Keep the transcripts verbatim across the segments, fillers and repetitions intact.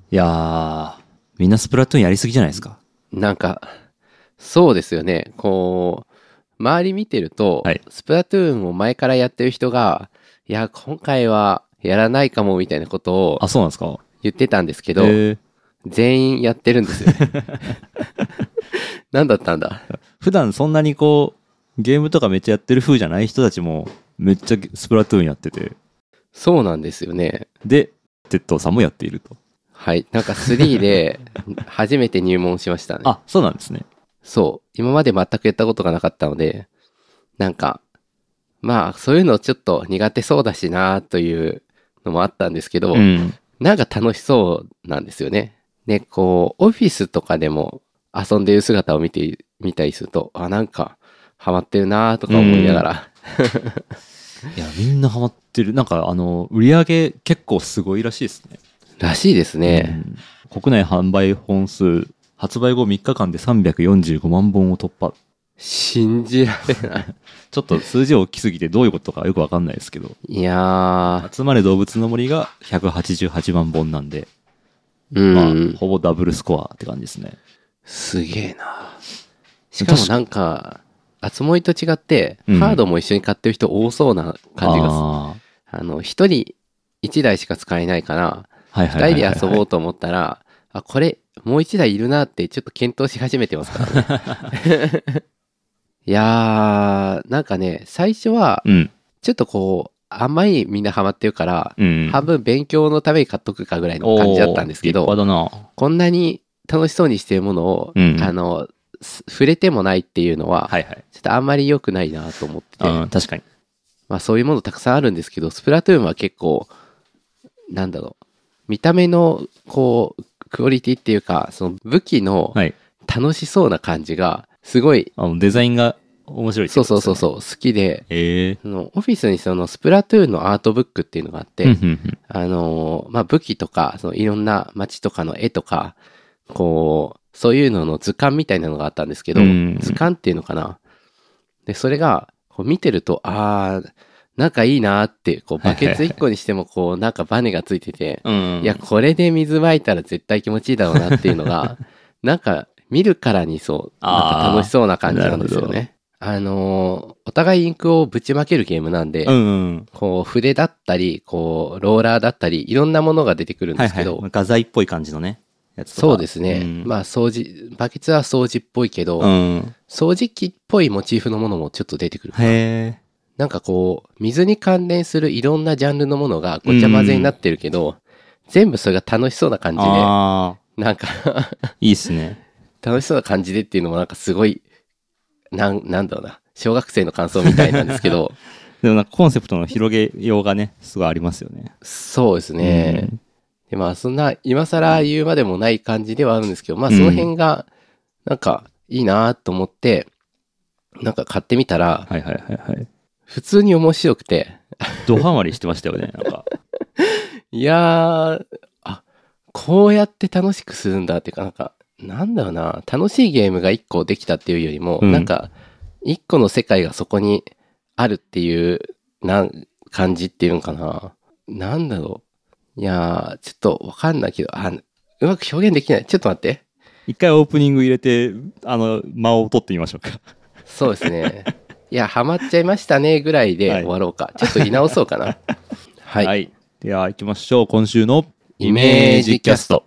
いやー、みんなスプラトゥーンやりすぎじゃないですか。 なんか、そうですよね。こう、周り見てると、 はいスプラトゥーンを前からやってる人が、いや、今回はやらないかもみたいなことをあ、そうなんですか。 言ってたんですけど、 えー、 全員やってるんですよね。何だったんだ。 普段そんなにこう、ゲームとかめっちゃやってる風じゃない人たちも、めっちゃスプラトゥーンやってて、 そうなんですよね。 で、鉄道さんもやっていると。 はい。なんかスリーで初めて入門しましたね。 あ、そうなんですね。 そう。今まで全くやったことがなかったので、なんか、まあ、そういうのちょっと苦手そうだしなというのもあったんですけど、 うん。 なんか楽しそうなんですよね。ね、こう、オフィスとかでも遊んでる姿を見て、見たりすると、あ、なんか、ハマってるなとか思いながら。 いや、みんなハマってる。なんか、あの、売り上げ結構すごいらしいですね。 らしいですね。 うん、国内販売本数、発売後みっかかんでさんびゃくよんじゅうごまんぼんを突破。 信じられない。 ちょっと数字大きすぎてどういうことかよくわかんないですけど。 いや集まれ動物の森がひゃくはちじゅうはちまんぼんなんで、 ー、うん、 まあ、ほぼダブルスコアって感じですね。 すげえな。しかもなんか、あつ森と違って、 うんハードも一緒に買ってる人多そうな感じがする。 ああの、一人一台しか使えないから、 ーはいはいはいはい、 二人で遊ぼうと思ったら、あ、これ、もう一台いるなってちょっと検討し始めてますからね。いやー、なんかね、最初は、 うん。 ちょっとこう、あんまりみんなハマってるから、 うん。 半分勉強のために買っとくかぐらいの感じだったんですけど、 おー立派だな。 こんなに楽しそうにしてるものを、 うんあの、す触れてもないっていうのは、 はいはい。 ちょっとあんまり良くないなと思ってて、 うん、確かに。 まあそういうものたくさんあるんですけど、スプラトゥーンは結構、なんだろう、見た目の、こう、クオリティっていうか、その武器のはい。 楽しそうな感じが、すごい、 あのデザインが面白いってそうことですよね。 そうそうそう、好きで、 ええそのオフィスにそのスプラトゥーンのアートブックっていうのがあって、 うんうんうんあのーまあ、武器とか、そのいろんな街とかの絵とか、こう、そういうのの図鑑みたいなのがあったんですけど、 うん図鑑っていうのかな。で、それが、こう見てると、あー、なんかいいなーって、こう、バケツいっこにしても、こう、なんかバネがついてて、 うん。 いや、これで水まいたら絶対気持ちいいだろうなっていうのが、なんか、見るからにそう、なんか楽しそうな感じなんですよあーなるね。あのーお互いインクをぶちまけるゲームなんで、 うんうん。 こう、筆だったり、こう、ローラーだったり、いろんなものが出てくるんですけど、 はいはい。画材っぽい感じのね。やつとかそうですね。 うん、 まあ、掃除、バケツは掃除っぽいけど、 うん。 掃除機っぽいモチーフのものもちょっと出てくる。 へえ。 なんかこう、水に関連するいろんなジャンルのものがごちゃ混ぜになってるけど、全部それが楽しそうな感じで、 ああ、 なんかいいっすね。 楽しそうな感じでっていうのもなんかすごい、なん、なんだろうな、小学生の感想みたいなんですけど、 でもなんかコンセプトの広げようがね、すごいありますよね。 そうですね。 うんで、まあそんな、今更言うまでもない感じではあるんですけど、まあその辺が、なんかいいなと思って、なんか買ってみたら、 はいはいはいはい。 普通に面白くて、 ドハマりしてましたよね、なんか。 いやー、あ、こうやって楽しくするんだっていうか、なんか、なんだろうな、楽しいゲームが一個できたっていうよりも、 うんなんか、一個の世界がそこにあるっていう、なん、感じっていうのかな。なんだろう。いやー、ちょっとわかんないけど、あ、うまく表現できない。ちょっと待って。 一回オープニング入れて、あの、間を取ってみましょうか。 そうですね。いや、ハマっちゃいましたね、ぐらいではい終わろうか。ちょっと言い直そうかな。はい。 はい。では行きましょう。今週のイメージキャスト。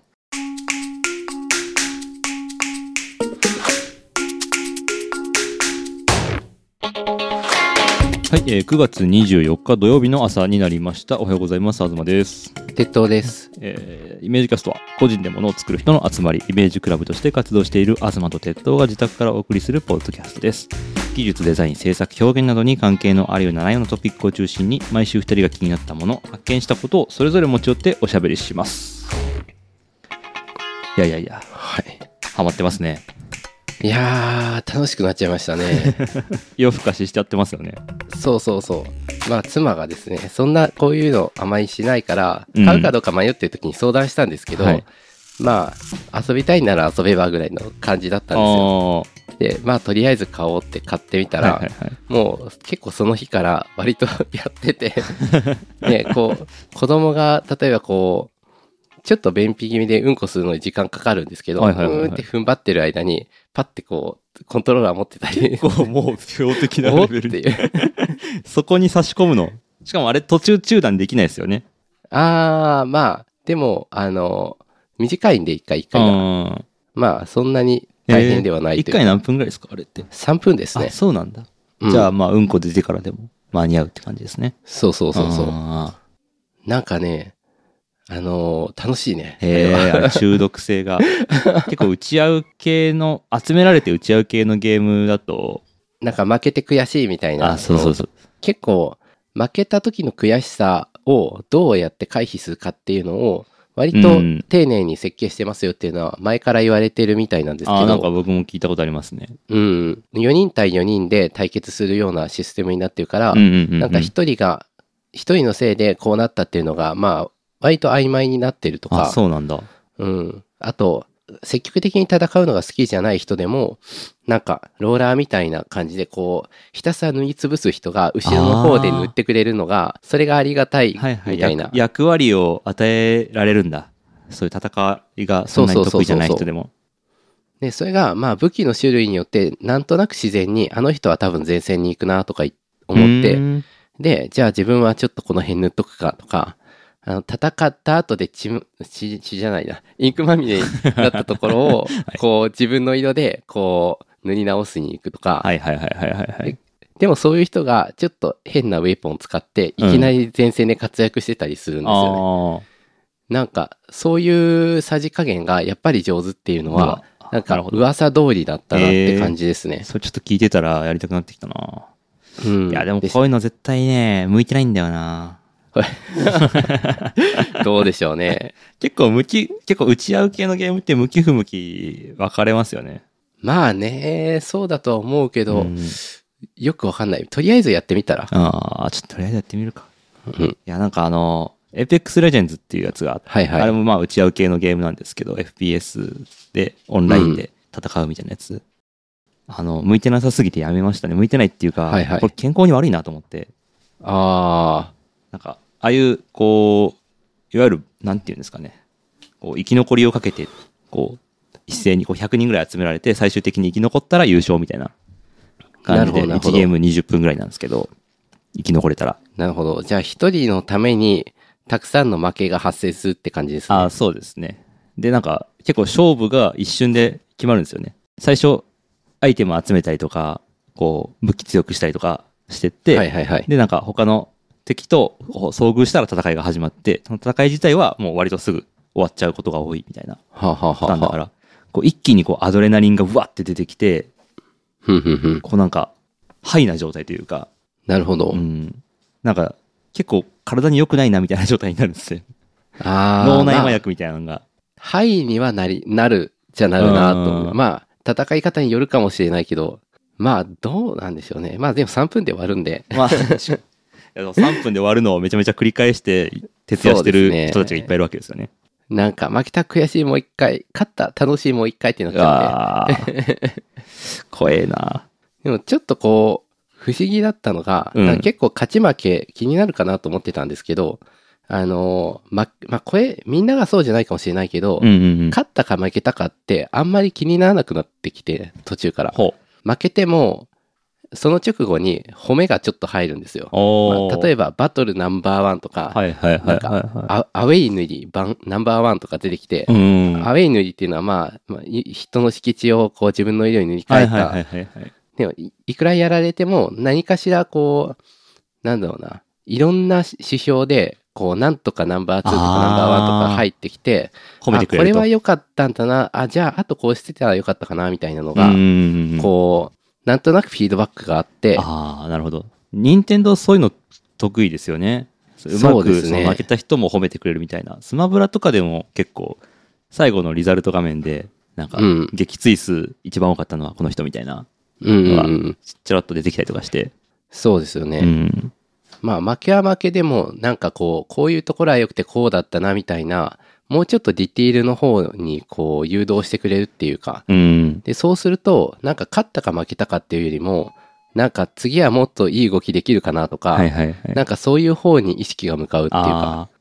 はい、えー、くがつにじゅうよっか土曜日の朝になりました。おはようございます。東です。 鉄塔です。 えー、イメージキャストは個人で物を作る人の集まり、イメージクラブとして活動している東と鉄塔が自宅からお送りするポッドキャストです。技術、デザイン、制作、表現などに関係のあるようなないようなトピックを中心に、毎週ふたりが気になったもの、発見したことをそれぞれ持ち寄っておしゃべりします。いやいやいや、 はい。 ハマってますね。 いやー、楽しくなっちゃいましたね。 夜更かししちゃってますよね。 そうそうそう。まあ、妻がですね、そんな、こういうのあまりしないから、 うん買うかどうか迷ってる時に相談したんですけど、 はいまあ、遊びたいなら遊べばぐらいの感じだったんですよ。 あで、まあ、とりあえず買おうって買ってみたら、 はいはいはい。 もう結構その日から割とやってて、ね、こう、子供が例えばこう、 ちょっと便秘気味でうんこするのに時間かかるんですけど、 はいはいはいはいうーんって踏ん張ってる間に、パッてこう、コントローラー持ってたり、 こう、もう、標的なおっレベルに。 ていう。 そこに差し込むの。しかもあれ途中中断できないですよね。 あー、まあ、でも、あの、短いんで一回一回が。 あまあ、そんなに大変ではないというか。 一回何分ぐらいですかあれって。 さんぷんですあ、 ね。 そうなんだ。 うんじゃあ、まあ、うんこ出てからでも間に合うって感じですね。 そうそうそうそう。 あなんかね、あのー楽しいね。 ーへえ、 あれはあれ中毒性が。結構打ち合う系の、集められて打ち合う系のゲームだと、 なんか負けて悔しいみたいな。 あ、そうそうそう。 結構、負けた時の悔しさをどうやって回避するかっていうのを、割とうん丁寧に設計してますよっていうのは前から言われてるみたいなんですけあーなんかど、 僕も聞いたことありますね。 うん。よにん対よにんで対決するようなシステムになってるから、 うんうんうんうん。 なんか一人が、一人のせいでこうなったっていうのが、まあ、割と曖昧になってるとあ、 か、 そうなんだ。 うん。あと、積極的に戦うのが好きじゃない人でも、なんか、ローラーみたいな感じで、こう、ひたすら塗りつぶす人が後ろの方で塗ってくれるのが、それがありがたい、 はいはい。 みたいな。 役役割を与えられるんだ。そういう戦いがそんなに得意じゃない人でも。 で、それが、まあ、武器の種類によって、なんとなく自然に、あの人は多分前線に行くな、とか思って、 うーんで、じゃあ自分はちょっとこの辺塗っとくか、とか、あの、戦った後で血む、血、血じゃないな、インクまみれになったところを、こう、自分の色で、こう、塗り直すに行くとか、 はいはいはいはいはいはい。 でもそういう人がちょっと変なウェポンを使っていきなり前線で活躍してたりするんですよね。 あなんかそういうさじ加減がやっぱり上手っていうのはうわなんかなるほど噂通りだったなって感じですあ。 ね。 それちょっと聞いてたらやりたくなってきたな。 うん。 いやでもですこういうの絶対ね、向いてないんだよな。 どうでしょうね。 結構向き、結構打ち合う系のゲームって向き不向き分かれますよね。 まあね、そうだとは思うけど、 うんよくわかんない。とりあえずやってみたら。 ああ、ちょっととりあえずやってみるか。 うん。 いやなんかあの、Apex Legends っていうやつがあって、 はいはい。 あれもまあ打ち合う系のゲームなんですけど、エフピーエス でオンラインで戦うみたいなやつ。あの、向いてなさすぎてやめましたね。向いてないっていうか、 はいはいこれ健康に悪いなと思って。 あなんか、ああいう、こう、いわゆる、なんていうんですかね。こう、生き残りをかけて、こう、一斉にこうひゃくにんぐらい集められて、最終的に生き残ったら優勝みたいな感じで、 なるほどなるほどいちゲームにじゅっぷんぐらいなんですけど、生き残れたら。 あ、なるほど。じゃあ一人のためにたくさんの負けが発生するって感じですね。 ああ、そうですね。で、なんか、結構勝負が一瞬で決まるんですよね。最初、アイテム集めたりとか、こう、武器強くしたりとかしてって、 はいはいはい。 で、なんか他の敵とこう遭遇したら戦いが始まって、その戦い自体はもう割とすぐ終わっちゃうことが多いみたいなはあ、はあはあはあ、 パターンだから、こう一気にこうアドレナリンがうわって出てきて、 ふんふんふん。 こうなんか、ハイな状態というか、 なるほど。 うん。なんか、結構体に良くないなみたいな状態になるんですよ。 ああ。 脳内麻まあ薬みたいなのが。 ハイにはなり、なる、じゃなるなと思う。 うんまあ、戦い方によるかもしれないけど、まあ、どうなんでしょうね。まあ、でもさんぷんで終わるんで。 まあ、しいやでもさんぷんで終わるのをめちゃめちゃ繰り返して、徹夜してる人たちがいっぱいいるわけですよね。 なんか、負けた悔しいもう一回、勝った楽しいもう一回ってなっちゃうんで。 ああ、怖えな。 でもちょっとこう、不思議だったのが、 うんなんか結構勝ち負け気になるかなと思ってたんですけど、あのー、ま、まあ、これ、みんながそうじゃないかもしれないけど、 うんうんうん。 勝ったか負けたかってあんまり気にならなくなってきて、途中から。 ほう。 負けても、その直後に褒めがちょっと入るんですよ。 おまあ、例えば、 ば、バトルナンバーワンとか、 はいはいはいはい、 なんかはアアウェイ塗りバンナンバーワンとか出てきて、 い。うん。 アウェイ塗りっていうのは、まあ、まあ、い人の敷地をこう自分の色に塗り替えた、 はいはいはいはいはい。 でもい、いくらやられても、何かしらこう、なんだろうな、いろんな指標で、こう、なんとかナンバーツーとかナンバーワンとか入ってきて、 褒めてくれると。 あこれは良かったんだな、あ、じゃあ、あとこうしてたら良かったかな、みたいなのうが、 ん。 こう、なんとなくフィードバックがあって、 ああ、なるほど。任天堂そういうの得意ですよね。うまくそうですねその負けた人も褒めてくれるみたいな。スマブラとかでも結構、最後のリザルト画面で、なんかうん、 撃墜数一番多かったのはこの人みたいな、 うんうんうん、 ちらっと出てきたりとかして。 そうですよね。 うん。 まあ、負けは負けでも、なんかこう、こういうところは良くてこうだったな、みたいな、もうちょっとディティールの方に、こう、誘導してくれるっていうか、 うん。 で、そうすると、なんか勝ったか負けたかっていうよりも、なんか次はもっといい動きできるかなとか、 はいはいはい。 なんかそういう方に意識が向かうっていうか、 ああ。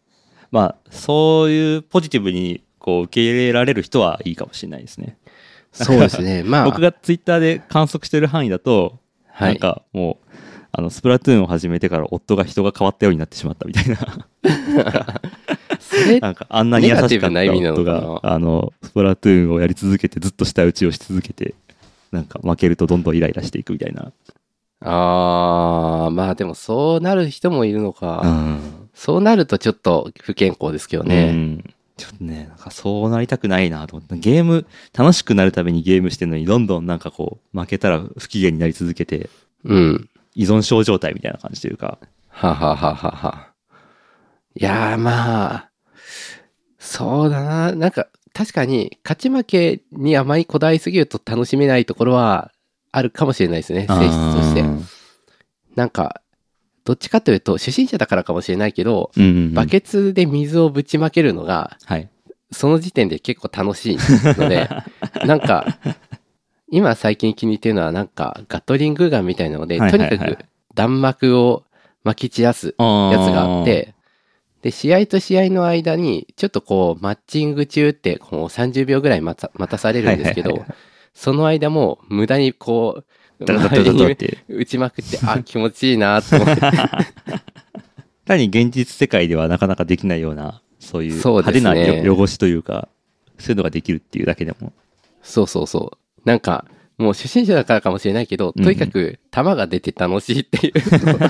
まあそういうポジティブにこう受け入れられる人はいいかもしれないですね。 そうですね。まあ。 僕がツイッターで観測してる範囲だと、 はい、 なんかもう、あの、スプラトゥーンを始めてから夫が人が変わったようになってしまったみたいな。 それなんかあんなに優しかった夫が、 あの、スプラトゥーンをやり続けてずっと舌打ちをし続けて、なんか負けるとどんどんイライラしていくみたいな。 あー、まあでもそうなる人もいるのか。うん、そうなるとちょっと不健康ですけどね。うんちょっとね、なんかそうなりたくないなと思って、ゲーム、楽しくなるためにゲームしてるのに、どんどんなんかこう、負けたら不機嫌になり続けて、 うん。 依存症状態みたいな感じというか。 ははははは。いやーまあ、そうだな。なんか、確かに、勝ち負けにあまりこだわりすぎると楽しめないところはあるかもしれないですね、性質として。なんか、どっちかというと、初心者だからかもしれないけど、うんうんうん、バケツで水をぶちまけるのが、はい、その時点で結構楽しいので、なんか、今最近気に入ってるのは、なんか、ガトリングガンみたいなので、はいはいはい、とにかく弾幕を撒き散らすやつがあって、で、試合と試合の間に、ちょっとこう、マッチング中って、こうさんじゅうびょうぐらい待た、待たされるんですけど、はいはいはいはい、その間も無駄にこう、周りに打ちまくって、あ、気持ちいいなと思って。 単に現実世界ではなかなかできないような、そういう派手な、ね、汚しというか、そういうのができるっていうだけでも。 そうそうそう。なんか、もう初心者だからかもしれないけど、とにかく球が出て楽しいっていう。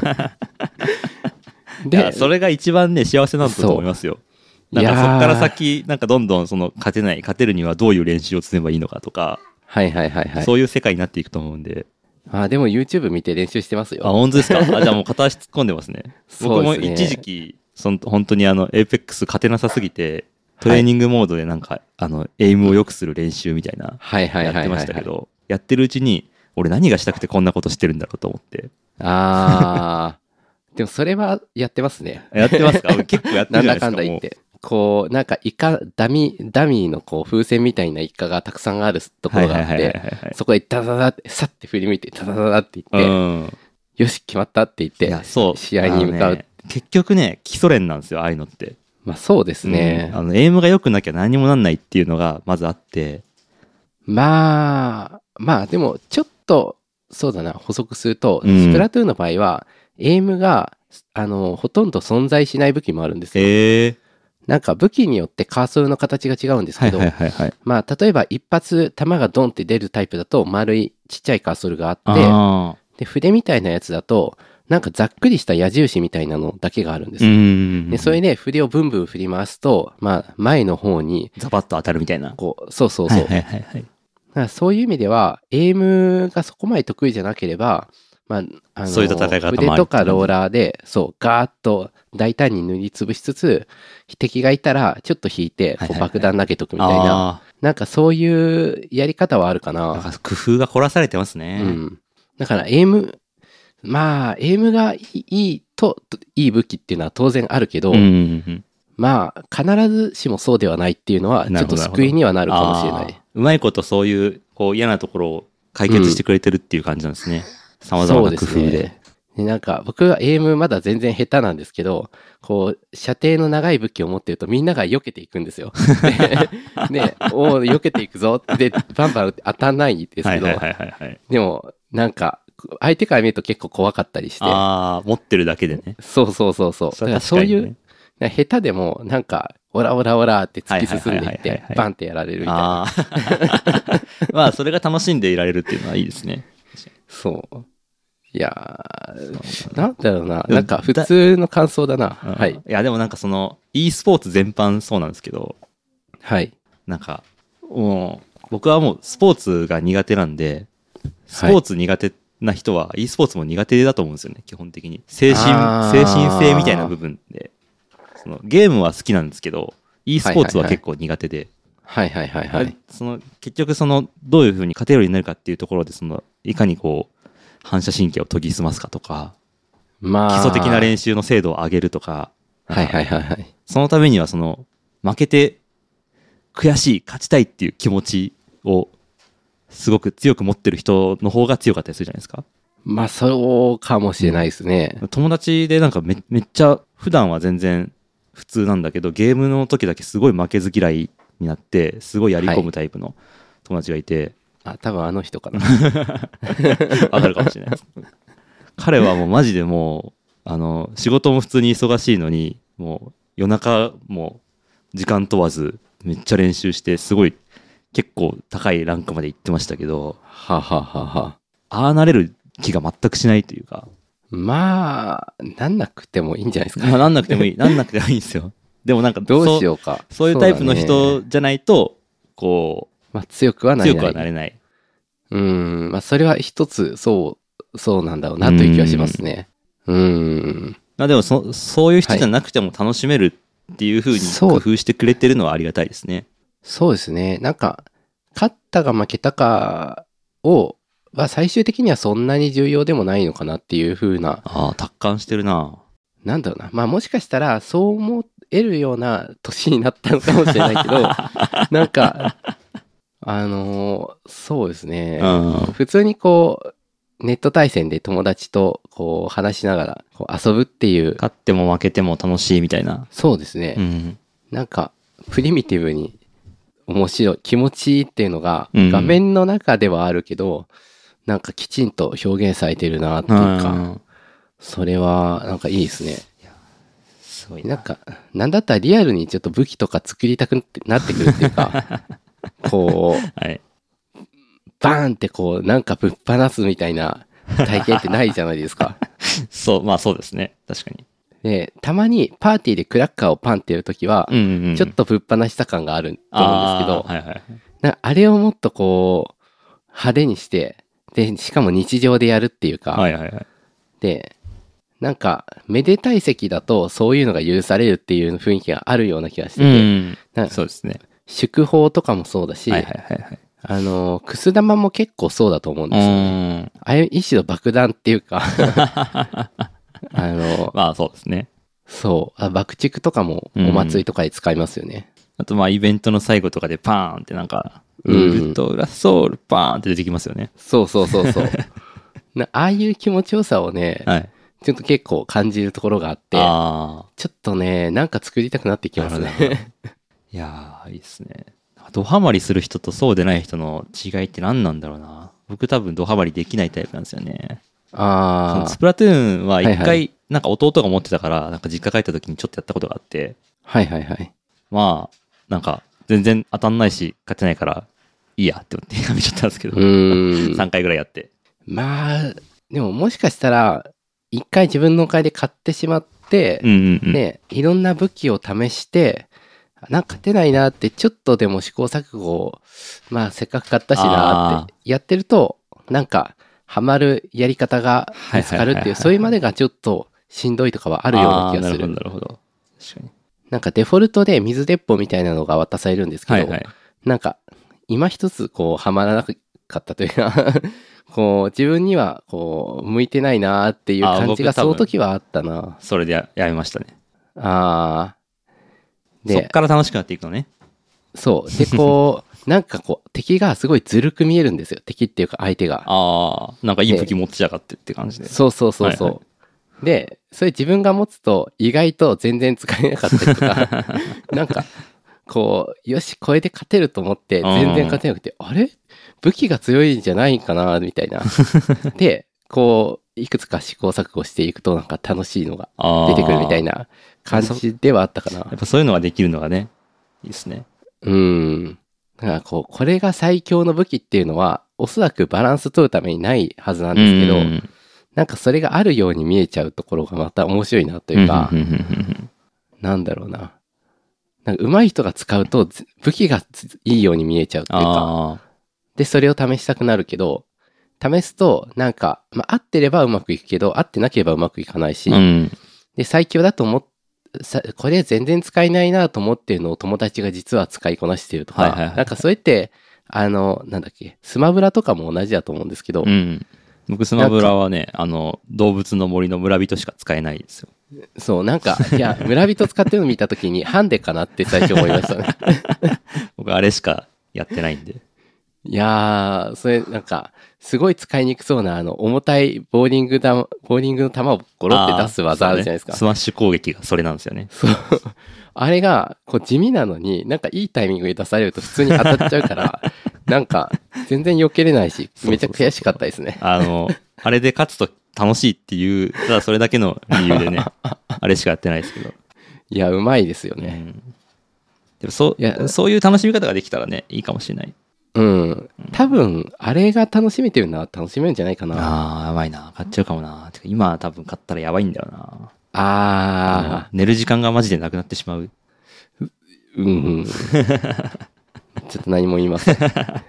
で、それが一番ね、幸せなんだと思いますよ。なんかそっから先、なんかどんどんその勝てない、勝てるにはどういう練習を積めばいいのかとか、 はいはいはいはい。 そういう世界になっていくと思うんで。 あ、でも YouTube 見て練習してますよ。 あ、本当ですか。あ、じゃあもう片足突っ込んでますね。僕も一時期、その本当にあの、エーペックス勝てなさすぎて、トレーニングモードでなんか、はい、あの、エイムを良くする練習みたいな、やってましたけど、やってるうちに、俺何がしたくてこんなことしてるんだろうと思って。 あー。でもそれはやってますね。 やってますか。結構やってるじゃないですか。 なんだかんだ言って。こう、なんかイカ、ダミー、ダミーのこう風船みたいなイカがたくさんあるところがあって、そこでダダダって、さって振り向いて、ダダダダって言って、うん、よし、決まったって言って、そう試合に向かう、 ね。結局ね、基礎練なんですよ、ああいうのって。 まあそうですね。 うん、あの、エイムが良くなきゃ何にもなんないっていうのがまずあって。 まあ、まあでも、ちょっと、そうだな、補足すると、うん、スプラトゥーンの場合は、エイムが、あの、ほとんど存在しない武器もあるんですよ。へー。なんか武器によってカーソルの形が違うんですけど、はいはいはいはい、まあ例えば一発弾がドンって出るタイプだと丸いちっちゃいカーソルがあって、で筆みたいなやつだとなんかざっくりした矢印みたいなのだけがあるんですよ。でそれで筆をブンブン振り回すと、まあ前の方にザバッと当たるみたいな。 こうそうそうそう。はいはいはいはい、だからそういう意味ではエイムがそこまで得意じゃなければ、まあ、あのそういう戦い方もある。 筆とかローラーでそうガーッと大胆に塗りつぶしつつ、敵がいたらちょっと引いてこう爆弾投げとくみたいな、はいはいはい、なんかそういうやり方はあるかな。 なんか工夫が凝らされてますね。 うん。だからエイム、まあエイムがいいといい武器っていうのは当然あるけど、うんうんうん、まあ必ずしもそうではないっていうのはちょっと救いにはなるかもしれない。 うまいことそういうこう嫌なところを解決してくれてるっていう感じなんですね。さまざまな工夫で。 そうですね。でなんか僕はエイムまだ全然下手なんですけど、こう射程の長い武器を持ってるとみんなが避けていくんですよ。で、ね、おー避けていくぞってバンバン当たんないんですけど、はいはいはいはい、でもなんか相手から見ると結構怖かったりして。 ああ、持ってるだけでね。 そうそうそうそう。そ, だからそういう下手でもなんかオラオラオラって突き進んでいってバンってやられるみたいな。 まあそれが楽しんでいられるっていうのはいいですね。 そう。いやー、なんだろうな。なんか普通の感想だな。はい。 いや、でもなんかその、e スポーツ全般そうなんですけど、 はい。 なんか、もう、僕はもうスポーツが苦手なんで、スポーツ苦手な人は e スポーツも苦手だと思うんですよね、基本的に。精神、精神性みたいな部分で。そのゲームは好きなんですけど、e スポーツは結構苦手で。 はいはいはいはい。 その、結局その、どういう風に勝てるようになるかっていうところで、その、いかにこう、反射神経を研ぎ澄ますかとか、まあ、基礎的な練習の精度を上げるとか、 はいはいはいはい。 そのためにはその、負けて悔しい、勝ちたいっていう気持ちをすごく強く持ってる人の方が強かったりするじゃないですか。 まあそうかもしれないですね。 友達でなんか め, めっちゃ普段は全然普通なんだけど、ゲームの時だけすごい負けず嫌いになってすごいやり込むタイプの友達がいて、 はい、あ多分あの人かなわかるかもしれないです彼はもうマジでもうあの仕事も普通に忙しいのにもう夜中も時間問わずめっちゃ練習してすごい結構高いランクまで行ってましたけど、 ははははああなれる気が全くしないというか、 まあなんなくてもいいんじゃないですか。 まあなんなくてもいいなんなくてもいいんですよ。でもなんかどうしようか。 そう、そういうタイプのそうだ人ね、 じゃないとこう、 まあ、強くはなれない。 強くはなれない。 うん、まあそれは一つそうそうなんだろうなという気はしますね。うん。 まあでもそそういう人じゃなくても楽しめるっていう風に工夫してくれてるのはありがたいですね。 そうですね。なんか勝ったか負けたかをは最終的にはそんなに重要でもないのかなっていう風な。 ああ達観してるな。 なんだろうな。まあもしかしたらそう思えるような年になったのかもしれないけど、なんかあのー、そうですね。 うん、 普通にこうネット対戦で友達とこう話しながらこう遊ぶっていう。 勝っても負けても楽しいみたいな。 そうですね。 うん、 なんかプリミティブに面白い気持ちいいっていうのがうん画面の中ではあるけど、なんかきちんと表現されてるなっていうか、 うん、 それはなんかいいですね。 すごいな。 なんかなんだったらリアルにちょっと武器とか作りたくなってくるっていうかこう、 はい、 バーンってこうなんかぶっ放すみたいな体験ってないじゃないですか。 そうまあそうですね確かに。 でたまにパーティーでクラッカーをパンってやるときは、 うんうんうん、 ちょっとぶっ放した感があると思うんですけど、 あ、はいはい、 なんかあれをもっとこう派手にしてでしかも日常でやるっていうか、 はいはいはい、 でなんかめでたい席だとそういうのが許されるっていう雰囲気があるような気がしてて、 うん、 なんかそうですね。 祝砲とかもそうだし、 はいはいはいはい、 あのくす玉も結構そうだと思うんですよね。ああいう一種の爆弾っていうかあのまあそうですね。 そうあ爆竹とかもお祭りとかで使いますよね。 あとまあイベントの最後とかでパーンってなんかウルトラソウルパーンって出てきますよね。 そうそうそうそうなああいう気持ちよさをね、 はい、 ちょっと結構感じるところがあって、 あちょっとねなんか作りたくなってきますね。 いやーいいですね。ドハマりする人とそうでない人の違いって何なんだろうな。僕多分ドハマりできないタイプなんですよね。 あそのスプラトゥーンは一はいは回なんか弟が持ってたからなんか実家帰った時にちょっとやったことがあって、 はいはいはいまあなんか全然当たんないし勝てないからいいやって思ってやめちゃったんですけど、 うーんさんかいぐらいやって、 まあでももしかしたら一回自分のお金で買ってしまって、 うんうんうん、 ねいろんな武器を試してなんか勝てないなってちょっとでも試行錯誤をまあせっかく買ったしなってやってるとなんかハマるやり方が見つかるっていうそれまでがちょっとしんどいとかはあるような気がする。 なるほどなるほど、確かに。 なんかデフォルトで水鉄砲みたいなのが渡されるんですけど、 はいはい、 なんか今一つこうハマらなかったというかこう自分にはこう向いてないなっていう感じがその時はあったな。 それで や, やめましたね。 ああ。 でそっから楽しくなっていくのね。 そうでこうなんかこう敵がすごいずるく見えるんですよ。敵っていうか相手が。 ああなんかいい武器持ってちやがってって感じで。 そうそうそうそう。はいはい、でそれ自分が持つと意外と全然使えなかったりとかなんかこうよしこれで勝てると思って全然勝てなくて、あれ武器が強いんじゃないんかなみたいなでこういくつか試行錯誤していくとなんか楽しいのが出てくるみたいな感じではあったかな。 やっぱそういうのができるのがねいいですね。 うんだからこうこれが最強の武器っていうのはおそらくバランス取るためにないはずなんですけど、なんかそれがあるように見えちゃうところがまた面白いなというかなんだろうななんか上手い人が使うと武器がいいように見えちゃうっていうかでそれを試したくなるけど試すとなんか、まあ、合ってればうまくいくけど合ってなければうまくいかないし、うん、で最強だと思っこれ全然使えないなと思ってるのを友達が実は使いこなしてるとか、はいはいはい、なんかそれってあのなんだっけスマブラとかも同じだと思うんですけど、うん、 僕スマブラはねあの動物の森の村人しか使えないですよ。 そうなんかいや村人使ってるの見た時にハンデかなって最初思いましたね僕あれしかやってないんで。 いやー、それなんか、すごい使いにくそうな、あの、重たいボーリングだ、ボーリングの球をゴロって出す技あるじゃないですか。 あーそうね、スマッシュ攻撃がそれなんですよね。 そう。あれが、こう地味なのに、なんかいいタイミングで出されると普通に当たっちゃうから、なんか、全然避けれないし、めっちゃ悔しかったですね。 あの、あれで勝つと楽しいっていう、ただそれだけの理由でね、あれしかやってないですけど。 いや、うまいですよね。 うん、でもそう、 いやそういう楽しみ方ができたらね、いいかもしれない。 うん。多分、あれが楽しめてるのは楽しめるんじゃないかな。 ああ、やばいな。買っちゃうかもな。てか今多分買ったらやばいんだよな。 あ寝る時間がマジでなくなってしまう。 ー、うんうん。ちょっと何も言いません。い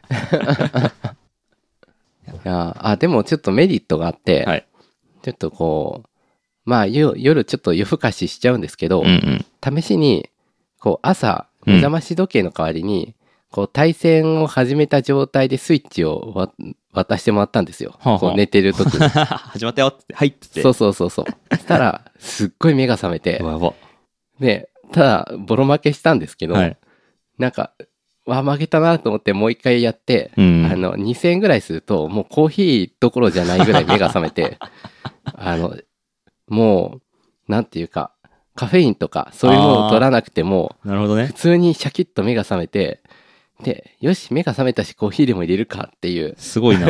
や、あ、でもちょっとメリットがあって、 はい。 ちょっとこう、まあ夜夜ちょっと夜更かししちゃうんですけど、 うんうん。 試しに、こう朝、目覚まし時計の代わりに、こう対戦を始めた状態でスイッチをわ渡してもらったんですよ。 はあはあこう寝てる時に。 始まったよって、はいっつって。 そうそうそうそう。そしたら、すっごい目が覚めてう、わやば。 で、ただ、ボロ負けしたんですけど、 はい。 なんか、わ、負けたなと思ってもう一回やって、 うんあの、にせんえんぐらいすると、もうコーヒーどころじゃないぐらい目が覚めて、あの、もう、なんていうか、カフェインとかそういうものを取らなくても、 なるほどね普。通にシャキッと目が覚めて、で、よし、目が覚めたしコーヒーでも入れるかっていう、 すごいな。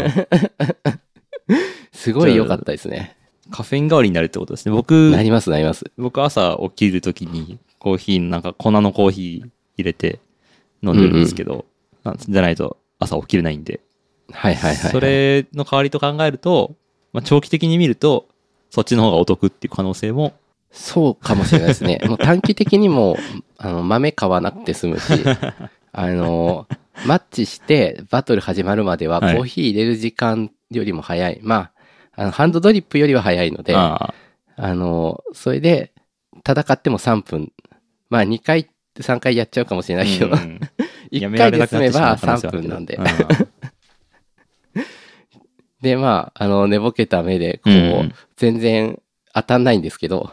すごい良かったですね。 カフェイン代わりになるってことですね。僕、 なります、なります。 僕朝起きるときにコーヒー、なんか粉のコーヒー入れて飲んでるんですけど、なんじゃないと朝起きれないんで。 はいはいはい、はい。 それの代わりと考えると、まあ、長期的に見ると、そっちの方がお得っていう可能性も。 そうかもしれないですね。もう短期的にも、あの、豆買わなくて済むし、あの、マッチしてバトル始まるまではコはいーヒー入れる時間よりも早い。まあ、あのハンドドリップよりは早いので、ああの、それで戦ってもさんぷん。まあにかい、さんかいやっちゃうかもしれないけど、 うんいっかいで済めば3 やめられなくなってしまう可能性はあるけど分なんで。 うんで、まあ、あの、寝ぼけた目で、こう、 うん全然当たんないんですけど、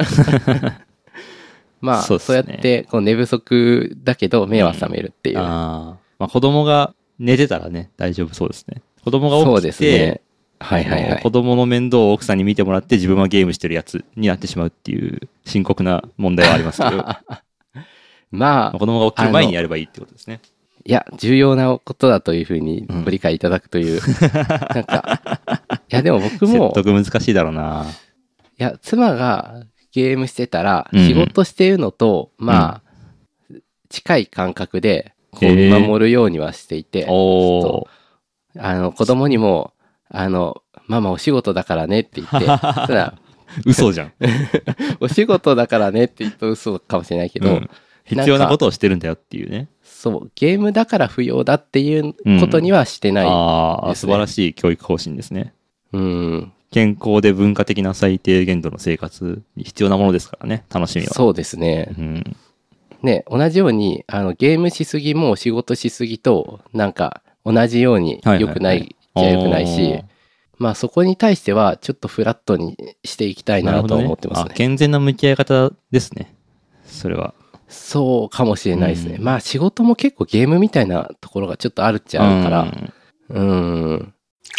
まあ、 そそううっすねやって、こう、寝不足だけど、目は覚めるっていう。 ああ。まあ子供が寝てたらね、大丈夫そうですね。子供が起きて、 そうですね。はいはいはい子。供の面倒を奥さんに見てもらって自分はゲームしてるやつになってしまうっていう深刻な問題はありますけど、ままあ、 あ子供が起きる前にやればいいってことですね。 いや、重要なことだというふうにご理解いただくという。なんか、いや、でも僕も、 説得難しいだろうな。 いや、妻がゲームしてたら、 うん仕事してるのと、まあ、近い感覚で、こう、 へー見守るようにはしていて、 おちょっとあの、子供にも、あの、ママお仕事だからねって言って、ただ、 ー。嘘じゃん。 お仕事だからねって言うと嘘かもしれないけど、 うん必要なことをしてるんだよっていうね。 そう、ゲームだから不要だっていうことにはしてない。 ああ、 ですね素晴らしい教育方針ですね。 うん、 健康で文化的な最低限度の生活に必要なものですからね、楽しみは。 そうですね。 うん。 ね、同じように、あの、ゲームしすぎも仕事しすぎと、なんか、同じように良くないじゃ良くないし、まあそこに対しては、ちょっとフラットにしていきたいなとは思ってますね。 あ、健全な向き合い方ですね。それは。 そうかもしれないですね。 うんまあ仕事も結構ゲームみたいなところがちょっとあるっちゃあるから、うん。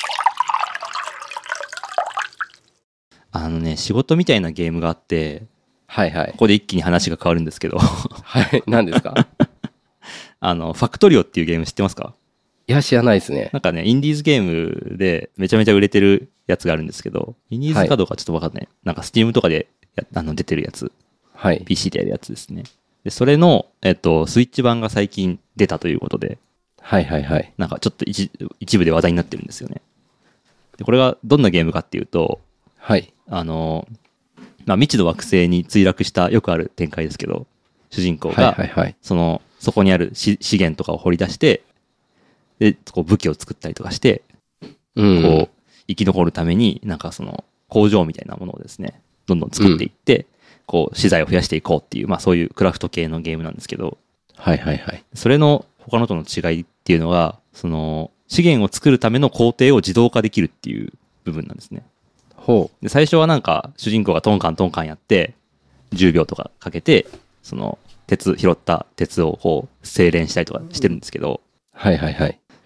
あのね、仕事みたいなゲームがあって、 はいはいこ。こで一気に話が変わるんですけど、 はい、何ですか？ あの、ファクトリオっていうゲーム知ってますか？ いや、知らないですね。 なんかね、インディーズゲームでめちゃめちゃ売れてるやつがあるんですけど、インディーズかどうかちょっとわかんない。なんかスティームとかでやあの出てるやつ、 はい。 ピーシー でやるやつですね。で、それの、えっと、スイッチ版が最近出たということで、 はいはいはい。 なんかちょっと一一部で話題になってるんですよね。で、これがどんなゲームかっていうと、 はい。 あの、まあ、未知の惑星に墜落したよくある展開ですけど、主人公はいがはいはい。 そのそこにある資資源とかを掘り出してでこう武器を作ったりとかしてうん。 こう生き残るためになんかその工場みたいなものをですねどんどん作っていって、こう資材を増やしていこうっていう、まあ、そういうクラフト系のゲームなんですけど、 はいはいはい。 それの他のとの違いっていうのがその資源を作るための工程を自動化できるっていう部分なんですね。 ほで最初はなんか主人公がトンカントンカンやってじゅうびょうとかかけてその鉄拾った鉄をこう精錬したりとかしてるんですけど、 う。はいはいはい。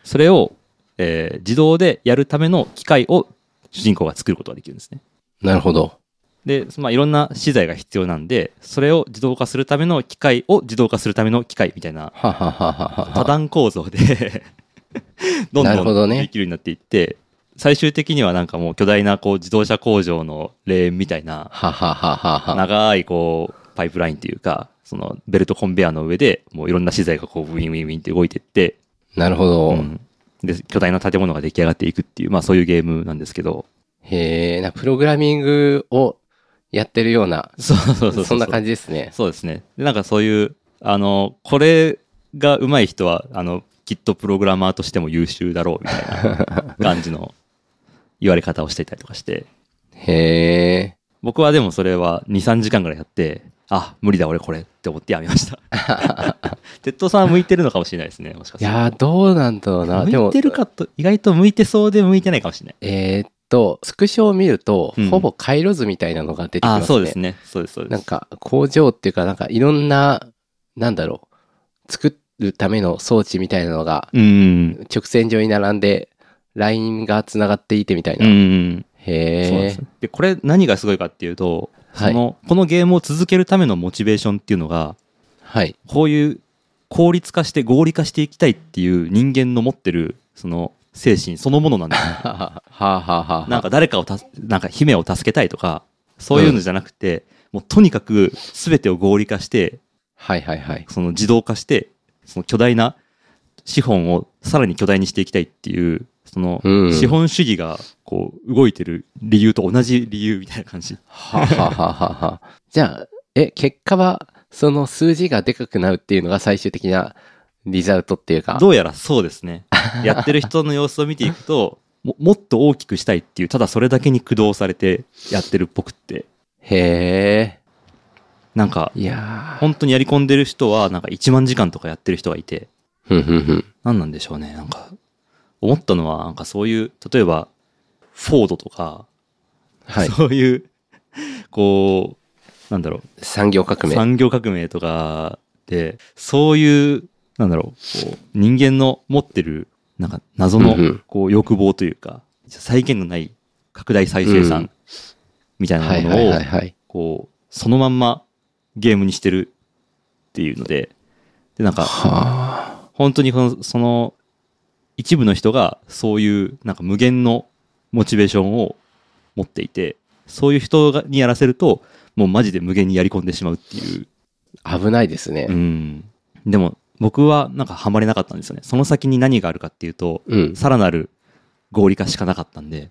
それを、えー自動でやるための機械を主人公が作ることができるんですね。 なるほど。 で、まあ、いろんな資材が必要なんで、それを自動化するための機械を自動化するための機械みたいなははははは。 多段構造でどんなるほどねどんできるようになっていって、最終的にはなんかもう巨大なこう自動車工場のレーンみたいなははははは。 長いこうパイプラインっていうか、そのベルトコンベヤーの上でもういろんな資材がこうウィンウィンウィンって動いていって、 なるほど。 うんで巨大な建物が出来上がっていくっていう、まあそういうゲームなんですけど。 へえ、なプログラミングをやってるような、 そうそうそうそう。 そんな感じですね。 そうですね。で、なんかそういう、あの、これが上手い人は、あの、きっとプログラマーとしても優秀だろうみたいな感じの言われ方をしていたりとかして。 へえ。 僕はでもそれはに、さんじかんぐらいやって、あ、無理だ俺これって思ってやめました。鉄塔さんは向いてるのかもしれないですね、もしかすると。 いやー、どうなんだろうな。でも向いてるかと、意外と向いてそうで向いてないかもしれない。 えーっと、スクショを見ると、 うんほぼ回路図みたいなのが出てきますね。 あ、そうですね。そうです、そうです。 なんか、工場っていうか、なんか、いろんな、なんだろう、作るための装置みたいなのが、 うん。 直線上に並んで、ラインがつながっていてみたいな。 うん。 へえそうなんです。で、これ何がすごいかっていうと、 はいその、このゲームを続けるためのモチベーションっていうのが、 はい。 こういう効率化して合理化していきたいっていう人間の持ってる、その精神そのものなんですよ。 はあはあはあ。 なんか誰かをたす、なんか姫を助けたいとか、そういうのじゃなくて、もうとにかく全てを合理化して、 はいはいはい。 その自動化して、その巨大な資本をさらに巨大にしていきたいっていう、そのうん資本主義がこう動いてる理由と同じ理由みたいな感じ。 ははははは。じゃあ、え、結果は、その数字がでかくなるっていうのが最終的なリザルトっていうか。 どうやらそうですね。やってる人の様子を見ていくと、ももっと大きくしたいっていう、ただそれだけに駆動されてやってるっぽくって、 へなんかえ。いや本当にやり込んでる人はなんかいちまんじかんとかやってる人がいて、 ー。ふんふんふん。 なんなんでしょうね。なんか思ったのはなんかそういう、例えばフォードとか、 はい。 そういうこうなんだろう産業革命。 産業革命とかでそういうなんだろうこう人間の持ってるなんか謎のうんうんこう欲望というか再現のない拡大再生産みたいなはいはいものをはいはい。 こうそのまんまゲームにしてるっていうので、でなんかは本当にこのその一部の人がそういうなんか無限のモチベーションを持っていて、そういう人がにやらせるともうマジで無限にやり込んでしまうっていう。 あ。危ないですね。 うん。でも僕はなんかハマれなかったんですよね。その先に何があるかっていうと、 うん。 さらなる合理化しかなかったんで、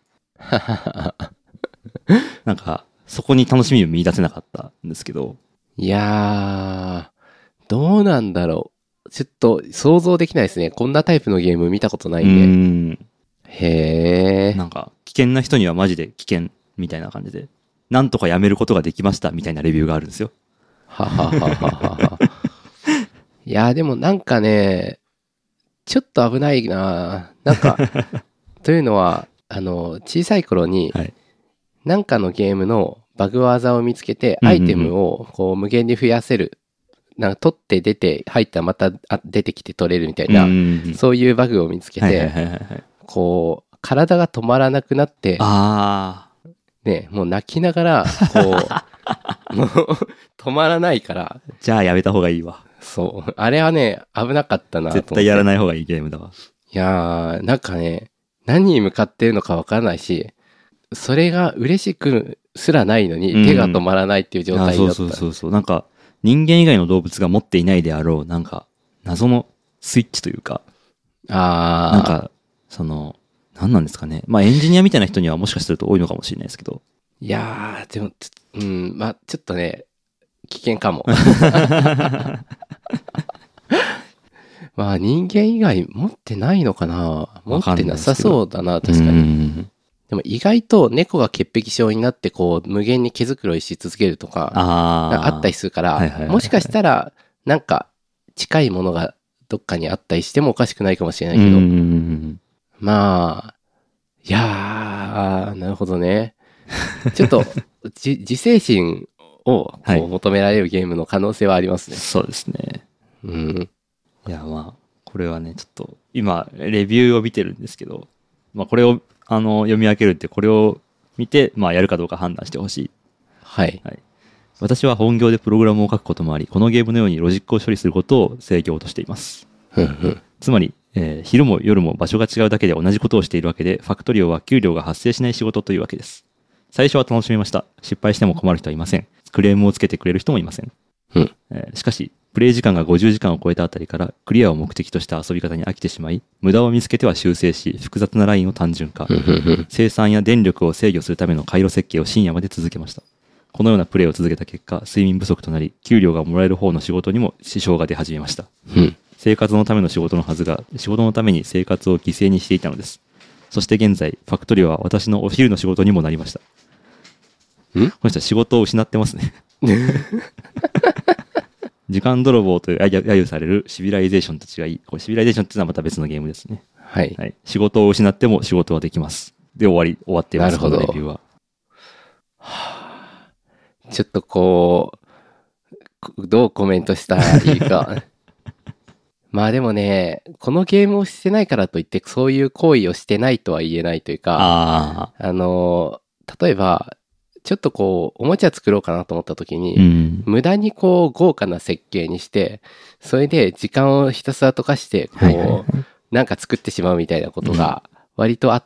なんかそこに楽しみを見出せなかったんですけど。 いやー、どうなんだろう。ちょっと想像できないですね。こんなタイプのゲーム見たことなういんで。 ん。 へー。 なんか危険な人にはマジで危険みたいな感じで、なんとかやめることができましたみたいなレビューがあるんですよ。 はははははは。いやーでもなんかね、ちょっと危ないな。なんか、というのは、あの、小さい頃に、 はい。 なんかのゲームのバグ技を見つけて、 うんうんうんアイテムをこう無限に増やせる。なんか取って出て、入ったらまたあ出てきて取れるみたいな、 うんそういうバグを見つけはいはいて、 はいはいはい。 こう、体が止まらなくなって、 あね、もう泣きながら、こう、もう止まらないから、 あ、じゃあやめた方がいいわ。 そう。あれはね、危なかったなと思って。 絶対やらない方がいいゲームだわ。 いやー、なんかね、何に向かってるのかわからないし、それが嬉しくすらないのにうん手が止まらないっていう状あ態だった。 そうそうそうそう。なんか人間以外の動物が持っていないであろう、なんか謎のスイッチというか、 あー。 なんかその、何なんですかね。まあエンジニアみたいな人にはもしかすると多いのかもしれないですけど。 いやー、でも、ちょうん、まあちょっとね、危険かも。まあ人間以外持ってないのかな持ってなさそうだな、確かうに。 んでも意外と猫が潔癖症になってこう無限に毛づくろいし続けるとか、 ああ。 あったりするかはいはいはいはら、 いもしかしたらなんか近いものがどっかにあったりしてもおかしくないかもしれないうんけど、 うんまあ、いやー、なるほどね。ちょっと、じ自制心をこはいう求められるゲームの可能性はありますね。 そうですね。 うん。 いやまあ、ここれはねちょっと今レビューを見てるんですけど、まあ、これをあの読み上げるってこれを見て、まあ、やるかどうか判断してほしい。 はい、 はい。私は本業でプログラムを書くこともあり、このゲームのようにロジックを処理することを制業としています。つまり、えー、昼も夜も場所が違うだけで同じことをしているわけで、ファクトリオは給料が発生しない仕事というわけです。最初は楽しみました。失敗しても困る人はいません。クレームをつけてくれる人もいません。 うんえー、しかし、プレイ時間がごじゅうじかんを超えたあたりから、クリアを目的とした遊び方に飽きてしまい、無駄を見つけては修正し、複雑なラインを単純化、生産や電力を制御するための回路設計を深夜まで続けました。このようなプレイを続けた結果、睡眠不足となり、給料がもらえる方の仕事にも支障が出始めました。 うん、生活のための仕事のはずが、仕事のために生活を犠牲にしていたのです。そして現在、ファクトリオは私のお昼の仕事にもなりました。んこの人は仕事を失ってますね。時間泥棒と揶揄されるシビライゼーションと違い、これシビライゼーションっていうのはまた別のゲームですね。 はい。 はい、仕事を失っても仕事はできます。で、終わり、終わっています。 なるほど。 このレビューは。 はあ、ちょっとこう、どうコメントしたらいいか。まあでもね、このゲームをしてないからといって、そういう行為をしてないとは言えないというか、 あ, あの、例えば、ちょっとこう、おもちゃ作ろうかなと思った時に、うん、無駄にこう、豪華な設計にして、それで時間をひたすら溶かして、こう、はいはいはい、なんか作ってしまうみたいなことが割とあって、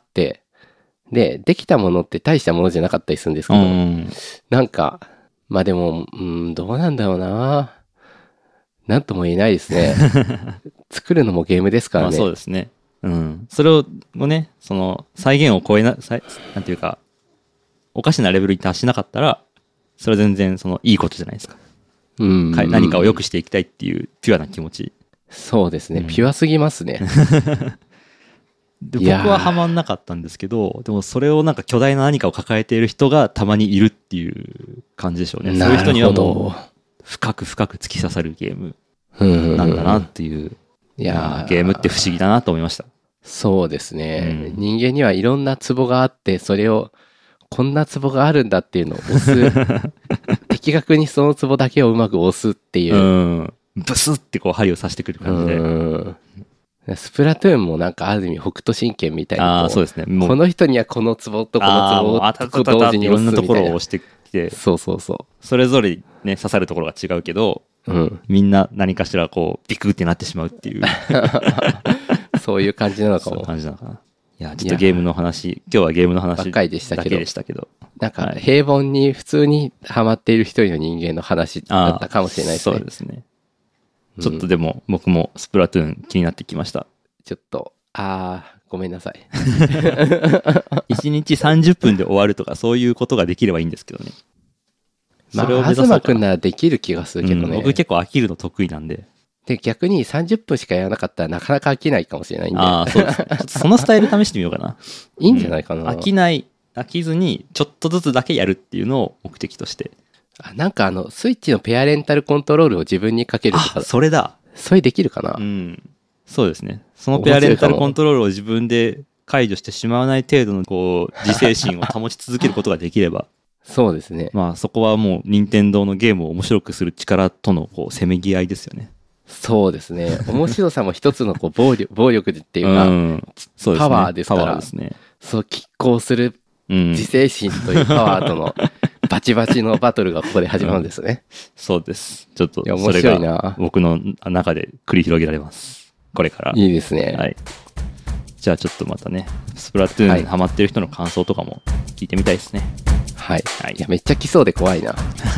うん、で、できたものって大したものじゃなかったりするんですけど、うん、なんか、まあでも、うん、どうなんだろうな。なんとも言えないですね。作るのもゲームですからね。 まあそうですね。うん。それをね、その、再現を超えな、なんていうか、おかしなレベルに達しなかったら、それは全然そのいいことじゃないですか。うん。何かを良くしていきたいっていうピュアな気持ち。 そうですね。うん、ピュアすぎますね。 で僕はハマんなかったんですけど、でもそれをなんか巨大な何かを抱えている人がたまにいるっていう感じでしょうね。そういう人にはもう深く深く突き刺さるゲームなんだなっていう。いやゲームって不思議だなと思いました。 そうですね。うん、人間にはいろんなツボがあって、それをこんなツボがあるんだっていうのを押す。的確にそのツボだけをうまく押すっていう。うん、 ブスってこう針を刺してくる感じで。うんスプラトゥーンもなんかある意味北斗神拳みたいな。 あそうですね。 もうこの人にはこのツボとこのツボを同時に押すみたいな。いろんなところを押してきて。 そうそうそう。 それぞれね、刺さるところが違うけど、うん、みんな何かしらこうビクってなってしまうっていう。 そういう感じなのかも。 そういう感じなのかな。いや、ちょっとゲームの話、今日はゲームの話ばっかりでしたけど。 だけでしたけど。 なんか平凡に普通にハマっている一人の人間の話だったかもしれないですね。 そうですね。ちょっとでも僕もスプラトゥーン気になってきました。 ちょっと、あー、ごめんなさい。 いちにちさんじゅっぷんで終わるとかそういうことができればいいんですけどね。 それを目指そうかな。まあ、東くんならできる気がするけどね、うん。 僕結構飽きるの得意なんで。 で、逆にさんじゅっぷんしかやらなかったらなかなか飽きないかもしれないんで。 ああ、そうですね。ちょっとそのスタイル試してみようかな。 いいんじゃないかな、うん。 飽きない、飽きずにちょっとずつだけやるっていうのを目的として。 あ、なんかあの、スイッチのペアレンタルコントロールを自分にかけるとか。 あ、それだ。 それできるかな。 うん。そうですね。そのペアレンタルコントロールを自分で解除してしまわない程度のこう自制心を保ち続けることができればそうですね。 まあそこはもう任天堂のゲームを面白くする力とのこうせめぎ合いですよね。 そうですね。面白さも一つのこう暴力暴力っていうか、うん、そうですね、パワーですから。パワーですね。そう拮抗する自制心というパワーとのバチバチのバトルがここで始まるんですね。 うん、そうです。ちょっとそれが僕の中で繰り広げられます。これから。 いいですね。 はい。じゃあちょっとまたね、スプラトゥーンにハマってる人の感想とかも聞いてみたいですね。 はい。はい、いや、めっちゃ来そうで怖いな。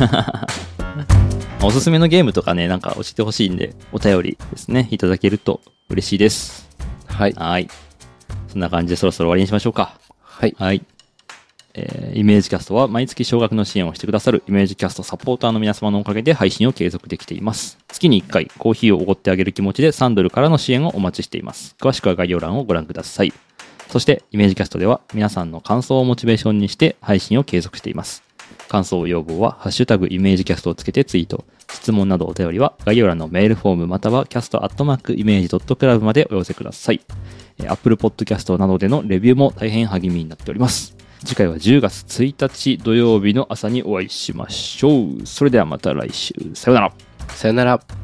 おすすめのゲームとかね、なんか教えてほしいんで、お便りですね、いただけると嬉しいです。 はい。 はい。そんな感じでそろそろ終わりにしましょうか。 はい。 はい。えー、イメージキャストは毎月少額の支援をしてくださるイメージキャストサポーターの皆様のおかげで配信を継続できています。月にいっかいコーヒーをおごってあげる気持ちでさんドルからの支援をお待ちしています。詳しくは概要欄をご覧ください。そしてイメージキャストでは皆さんの感想をモチベーションにして配信を継続しています。感想要望はハッシュタグイメージキャストをつけてツイート。質問などお便りは概要欄のメールフォームまたはキャストアットマークイメージドットクラブまでお寄せください。Apple Podcast などでのレビューも大変励みになっております。次回はじゅうがつついたち土曜日の朝にお会いしましょう。それではまた来週。さようなら。 さようなら。